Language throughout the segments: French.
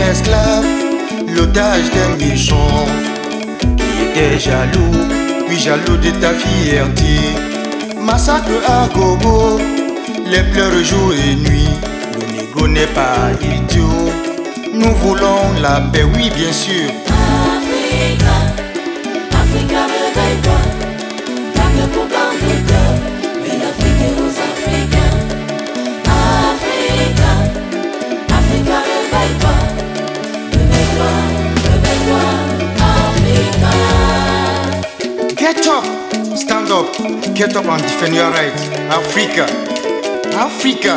esclave, l'otage des méchants qui étaient jaloux, oui jaloux de ta fierté. Massacre à gogo, les pleurs jour et nuit. Le négo n'est pas idiot, nous voulons la paix, oui bien sûr. Africa, Africa réveille-toi, garde le blanc de cœur, mais l'Afrique aux Africains. Africa, Africa réveille-toi, réveille-toi, réveille-toi, Africa. Get up, stand up, get up and defend your rights. Africa, Africa.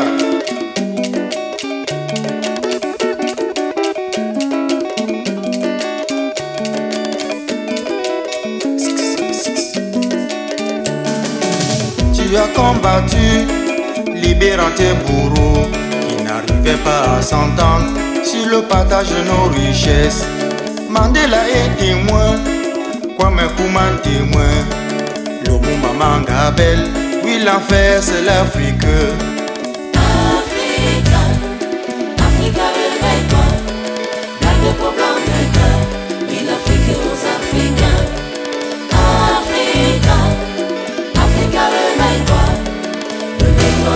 Tu as combattu, libérant tes bourreaux qui n'arrivaient pas à s'entendre sur le partage de nos richesses. Mandela est témoin, Kwame Nkrumah témoin. Lumumba Mangabel, oui l'enfer c'est l'Afrique. Africa, Africa réveille-toi, garde le blanc de cœur, mais l'Afrique aux Africains. Africa, Africa réveille-toi, réveille-toi,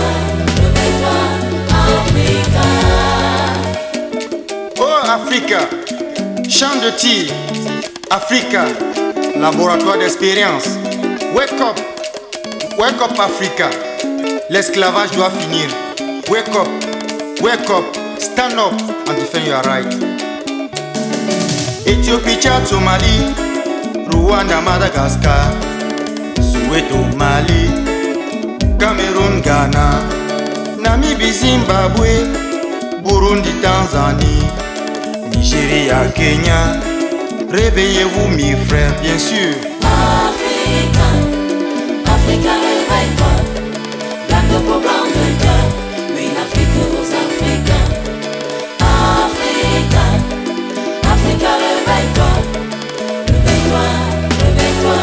réveille-toi, Africa. Oh Africa, champ de tir. Africa, laboratoire d'expérience. Wake up Africa. L'esclavage doit finir. Wake up, stand up and defend your right. Éthiopie, Tchad, Somalie, Rwanda, Madagascar, Soweto, Mali, Cameroun, Ghana, Namibie, Zimbabwe, Burundi, Tanzanie, Nigeria, Kenya. Réveillez-vous mes frères, bien sûr. Africa, Africa réveille-toi, garde le blanc de cœur, mais l'Afrique aux Africains. Africa, Africa réveille-toi, réveille-toi, réveille-toi,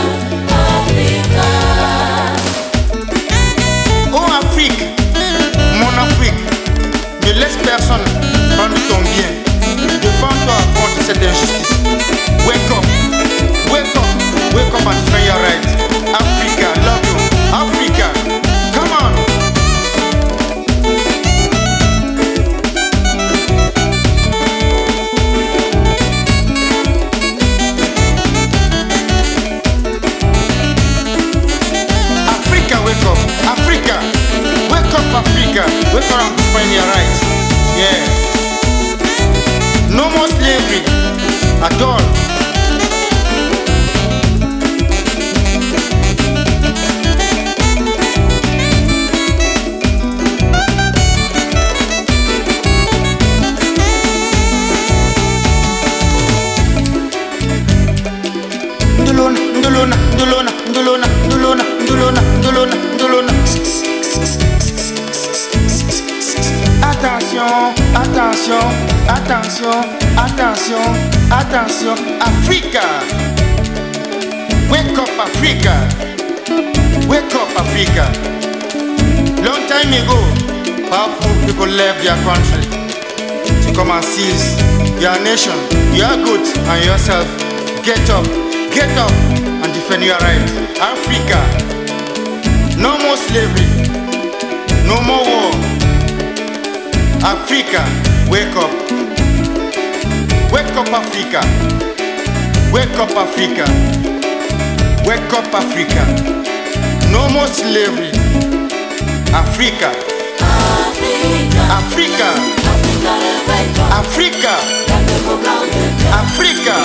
Africa. Oh Afrique, mon Afrique, ne laisse personne prendre ton bien. Défends-toi contre cette injustice. Wake up and defend your right. Africa, love you. Africa, come on. Africa, wake up. Africa, wake up, Africa. Wake up and defend your right. Yeah. No more slavery at all. Attention, Africa. Wake up, Africa. Wake up, Africa. Long time ago, powerful people left their country to come and seize your nation, your goods and yourself. Get up and defend your right. Africa, no more slavery, no more war. Africa, wake up. Wake up, Africa. Wake up, Africa. Wake up, Africa. No more slavery. Africa. Africa. Africa. Africa. Africa.